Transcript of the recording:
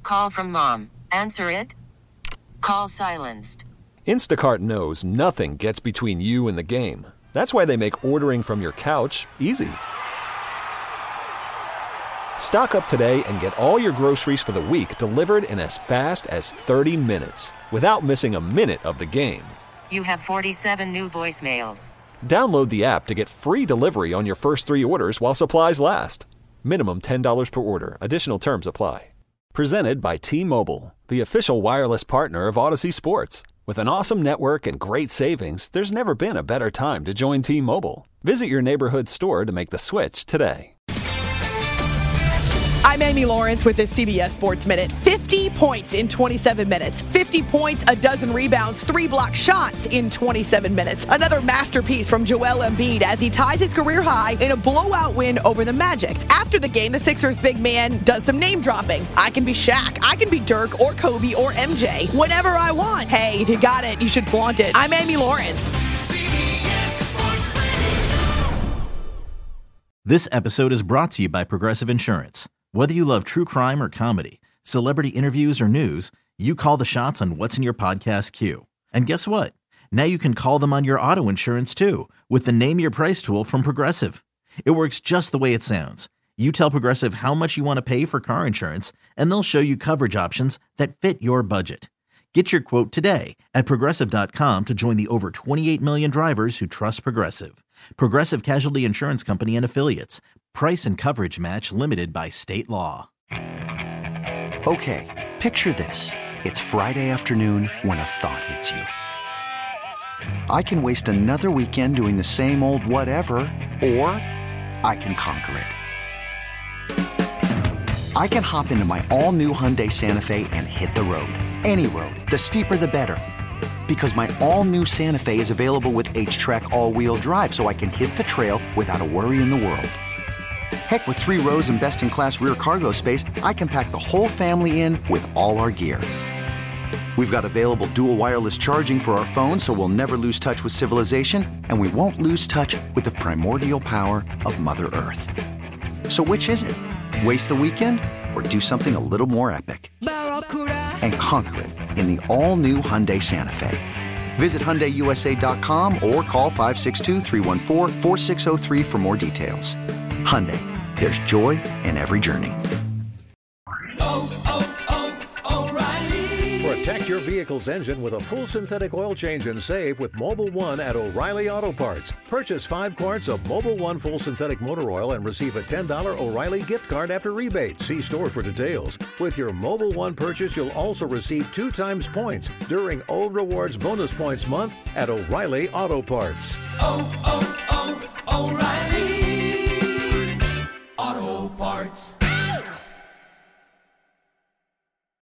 call from mom. Answer it. Call silenced. Instacart knows nothing gets between you and the game. That's why they make ordering from your couch easy. Stock up today and get all your groceries for the week delivered in as fast as 30 minutes without missing a minute of the game. You have 47 new voicemails. Download the app to get free delivery on your first 3 orders while supplies last. Minimum $10 per order. Additional terms apply. Presented by T-Mobile, the official wireless partner of Odyssey Sports. With an awesome network and great savings, there's never been a better time to join T-Mobile. Visit your neighborhood store to make the switch today. I'm Amy Lawrence with this CBS Sports Minute. 50 points in 27 minutes. 50 points, a dozen rebounds, 3 block shots in 27 minutes. Another masterpiece from Joel Embiid as he ties his career high in a blowout win over the Magic. After the game, the Sixers big man does some name dropping. I can be Shaq, I can be Dirk or Kobe or MJ. Whenever I want. Hey, if you got it, you should flaunt it. I'm Amy Lawrence. CBS Sports Radio. This episode is brought to you by Progressive Insurance. Whether you love true crime or comedy, celebrity interviews or news, you call the shots on what's in your podcast queue. And guess what? Now you can call them on your auto insurance too with the Name Your Price tool from Progressive. It works just the way it sounds. You tell Progressive how much you want to pay for car insurance, and they'll show you coverage options that fit your budget. Get your quote today at Progressive.com to join the over 28 million drivers who trust Progressive. Progressive Casualty Insurance Company and Affiliates. Price and coverage match limited by state law. Okay, picture this. It's Friday afternoon when a thought hits you. I can waste another weekend doing the same old whatever, or I can conquer it. I can hop into my all-new Hyundai Santa Fe and hit the road. Any road. The steeper, the better. Because my all-new Santa Fe is available with H-Track all-wheel drive, so I can hit the trail without a worry in the world. Heck, with 3 rows and best-in-class rear cargo space, I can pack the whole family in with all our gear. We've got available dual wireless charging for our phones, so we'll never lose touch with civilization, and we won't lose touch with the primordial power of Mother Earth. So which is it? Waste the weekend or do something a little more epic? And conquer it in the all-new Hyundai Santa Fe. Visit HyundaiUSA.com or call 562-314-4603 for more details. Hyundai, there's joy in every journey. O'Reilly. Protect your vehicle's engine with a full synthetic oil change and save with Mobil 1 at O'Reilly Auto Parts. Purchase 5 quarts of Mobil 1 full synthetic motor oil and receive a $10 O'Reilly gift card after rebate. See store for details. With your Mobil 1 purchase, you'll also receive 2 times points during O Rewards Bonus Points Month at O'Reilly Auto Parts. O'Reilly Auto Parts.